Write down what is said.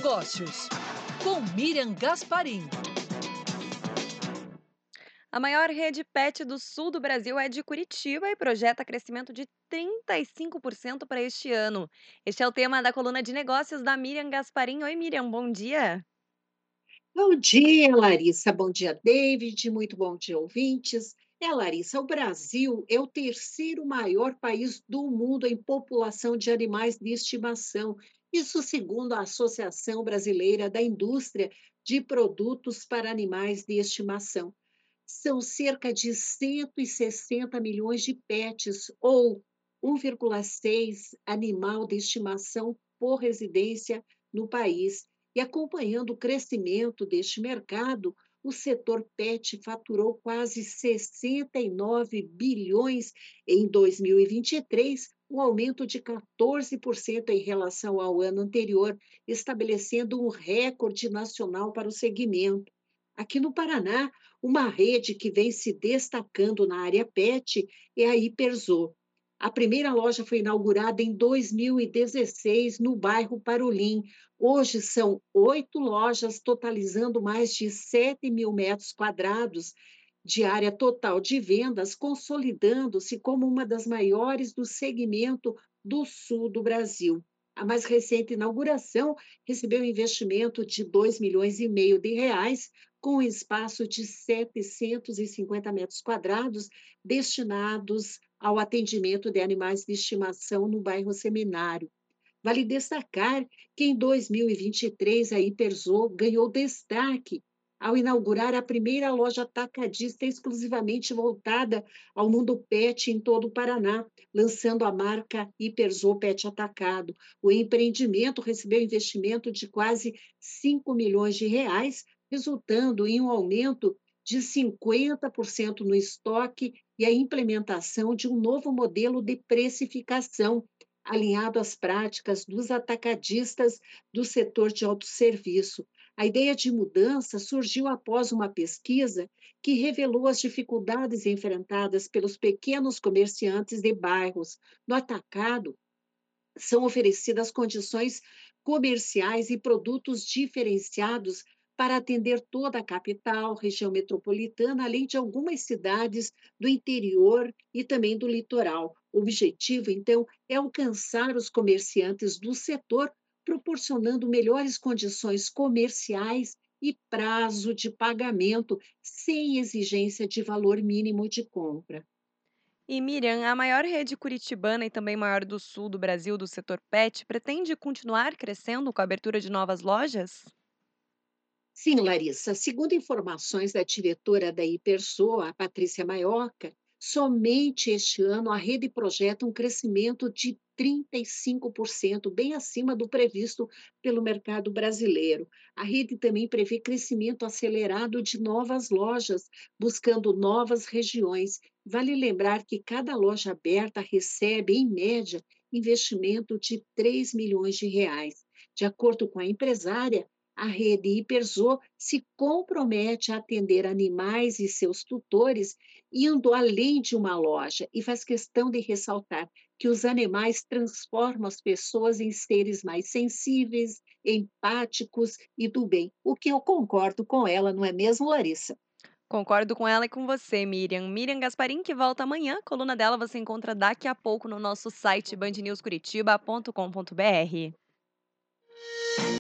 Negócios, com Miriam Gasparim. A maior rede pet do sul do Brasil é de Curitiba e projeta crescimento de 35% para este ano. Este é o tema da coluna de negócios da Miriam Gasparim. Oi, Miriam, bom dia. Bom dia, Larissa. Bom dia, David. Muito bom dia, ouvintes. Larissa, o Brasil é o terceiro maior país do mundo em população de animais de estimação. Isso segundo a Associação Brasileira da Indústria de Produtos para Animais de Estimação. São cerca de 160 milhões de pets, ou 1,6 animal de estimação por residência no país. E acompanhando o crescimento deste mercado, o setor pet faturou quase 69 bilhões em 2023, um aumento de 14% em relação ao ano anterior, estabelecendo um recorde nacional para o segmento. Aqui no Paraná, uma rede que vem se destacando na área pet é a Hiperzoo. A primeira loja foi inaugurada em 2016 no bairro Parolim. Hoje são 8 lojas, totalizando mais de 7 mil metros quadrados de área total de vendas, consolidando-se como uma das maiores do segmento do sul do Brasil. A mais recente inauguração recebeu investimento de 2,5 milhões de reais, com um espaço de 750 metros quadrados destinados ao atendimento de animais de estimação no bairro Seminário. Vale destacar que em 2023 a Hiperzoo ganhou destaque ao inaugurar a primeira loja atacadista exclusivamente voltada ao mundo pet em todo o Paraná, lançando a marca Hiperzoo Pet Atacado. O empreendimento recebeu investimento de quase 5 milhões de reais, resultando em um aumento de 50% no estoque e a implementação de um novo modelo de precificação, alinhado às práticas dos atacadistas do setor de autosserviço. A ideia de mudança surgiu após uma pesquisa que revelou as dificuldades enfrentadas pelos pequenos comerciantes de bairros. No atacado, são oferecidas condições comerciais e produtos diferenciados para atender toda a capital, região metropolitana, além de algumas cidades do interior e também do litoral. O objetivo, então, é alcançar os comerciantes do setor, proporcionando melhores condições comerciais e prazo de pagamento, sem exigência de valor mínimo de compra. E Miriam, a maior rede curitibana e também maior do sul do Brasil do setor pet pretende continuar crescendo com a abertura de novas lojas? Sim, Larissa, segundo informações da diretora da Hipersul, a Patrícia Maioca, somente este ano a rede projeta um crescimento de 35%, bem acima do previsto pelo mercado brasileiro. A rede também prevê crescimento acelerado de novas lojas, buscando novas regiões. Vale lembrar que cada loja aberta recebe, em média, investimento de 3 milhões de reais. De acordo com a empresária, a rede Hiperzoo se compromete a atender animais e seus tutores, indo além de uma loja, e faz questão de ressaltar que os animais transformam as pessoas em seres mais sensíveis, empáticos e do bem. O que eu concordo com ela, não é mesmo, Larissa? Concordo com ela e com você, Miriam. Miriam Gasparim, que volta amanhã. A coluna dela você encontra daqui a pouco no nosso site bandnewscuritiba.com.br.